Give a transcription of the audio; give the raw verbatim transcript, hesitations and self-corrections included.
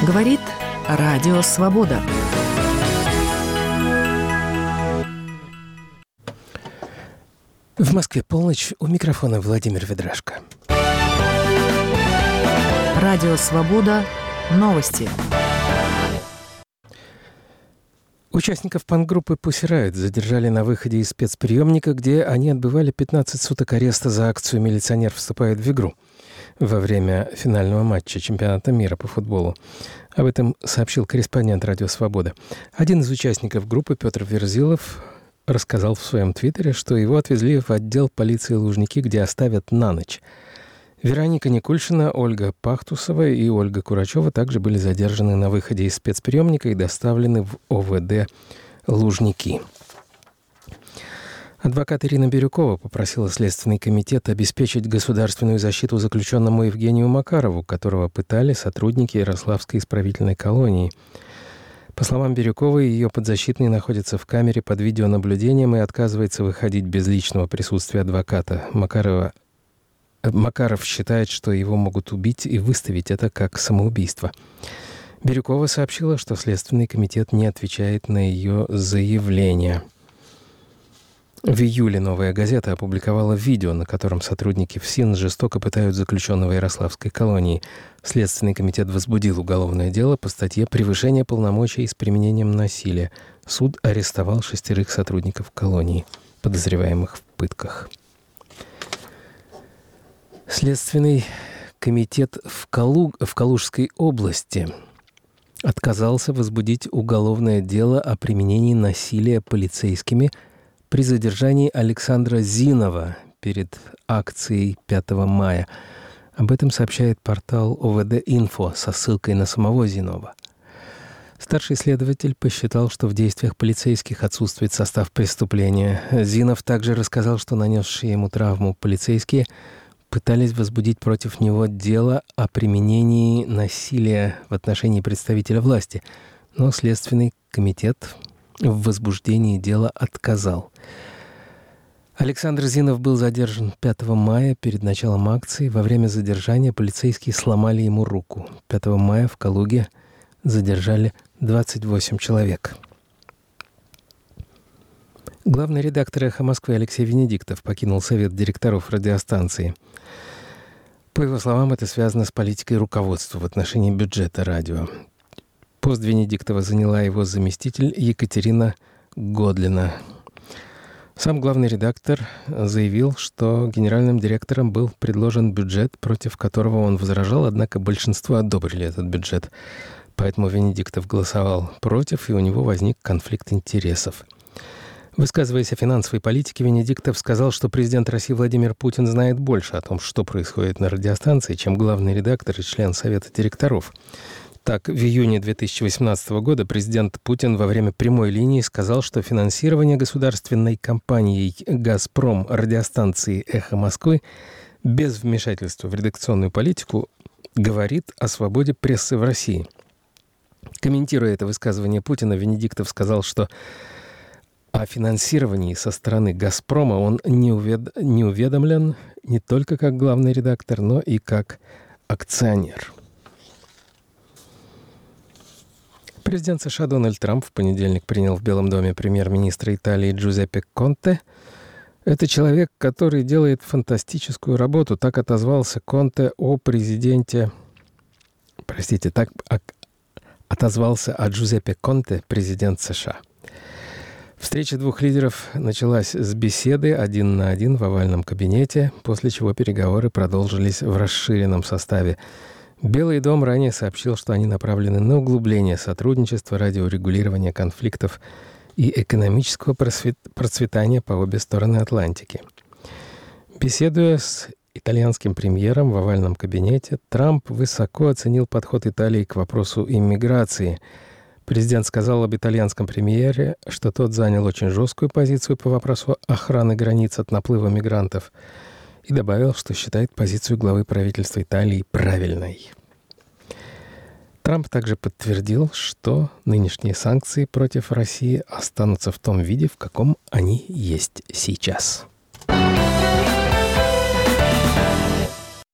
Говорит Радио Свобода. В Москве полночь. У микрофона Владимир Ведрашко. Радио Свобода. Новости. Участников панк-группы Pussy Riot задержали на выходе из спецприемника, где они отбывали пятнадцать суток ареста за акцию «Милиционер вступает в игру» во время финального матча чемпионата мира по футболу. Об этом сообщил корреспондент «Радио Свобода». Один из участников группы, Петр Верзилов, рассказал в своем твиттере, что его отвезли в отдел полиции Лужники, где оставят на ночь. Вероника Никульшина, Ольга Пахтусова и Ольга Курачева также были задержаны на выходе из спецприемника и доставлены в ОВД Лужники. Адвокат Ирина Бирюкова попросила Следственный комитет обеспечить государственную защиту заключенному Евгению Макарову, которого пытали сотрудники Ярославской исправительной колонии. По словам Бирюковой, ее подзащитный находится в камере под видеонаблюдением и отказывается выходить без личного присутствия адвоката. Макарова Макаров считает, что его могут убить и выставить это как самоубийство. Бирюкова сообщила, что Следственный комитет не отвечает на ее заявление. В июле «Новая газета» опубликовала видео, на котором сотрудники ФСИН жестоко пытают заключенного Ярославской колонии. Следственный комитет возбудил уголовное дело по статье «Превышение полномочий с применением насилия». Суд арестовал шестерых сотрудников колонии, подозреваемых в пытках. Следственный комитет в, Калу... в Калужской области отказался возбудить уголовное дело о применении насилия полицейскими при задержании Александра Зинова перед акцией пятого мая. Об этом сообщает портал ОВД-Инфо со ссылкой на самого Зинова. Старший следователь посчитал, что в действиях полицейских отсутствует состав преступления. Зинов также рассказал, что нанесшие ему травму полицейские пытались возбудить против него дело о применении насилия в отношении представителя власти, но Следственный комитет в возбуждении дела отказал. Александр Зинов был задержан пятого мая перед началом акции. Во время задержания полицейские сломали ему руку. пятого мая в Калуге задержали двадцать восемь человек. Главный редактор «Эхо Москвы» Алексей Венедиктов покинул совет директоров радиостанции. По его словам, это связано с политикой руководства в отношении бюджета радио. Пост Венедиктова заняла его заместитель Екатерина Годлина. Сам главный редактор заявил, что генеральным директором был предложен бюджет, против которого он возражал, однако большинство одобрили этот бюджет. Поэтому Венедиктов голосовал против, и у него возник конфликт интересов. Высказываясь о финансовой политике, Венедиктов сказал, что президент России Владимир Путин знает больше о том, что происходит на радиостанции, чем главный редактор и член Совета директоров. Так, в июне две тысячи восемнадцатого года президент Путин во время прямой линии сказал, что финансирование государственной компанией «Газпром» радиостанции «Эхо Москвы» без вмешательства в редакционную политику говорит о свободе прессы в России. Комментируя это высказывание Путина, Венедиктов сказал, что о финансировании со стороны «Газпрома» он не, увед... не уведомлен не только как главный редактор, но и как акционер. Президент США Дональд Трамп в понедельник принял в Белом доме премьер-министра Италии Джузеппе Конте. Это человек, который делает фантастическую работу. Так отозвался Конте о президенте... Простите, так отозвался о Джузеппе Конте, президент США. Встреча двух лидеров началась с беседы один на один в овальном кабинете, после чего переговоры продолжились в расширенном составе. Белый дом ранее сообщил, что они направлены на углубление сотрудничества ради урегулирования конфликтов и экономического процветания по обе стороны Атлантики. Беседуя с итальянским премьером в овальном кабинете, Трамп высоко оценил подход Италии к вопросу иммиграции. Президент сказал об итальянском премьере, что тот занял очень жесткую позицию по вопросу охраны границ от наплыва мигрантов, и добавил, что считает позицию главы правительства Италии правильной. Трамп также подтвердил, что нынешние санкции против России останутся в том виде, в каком они есть сейчас.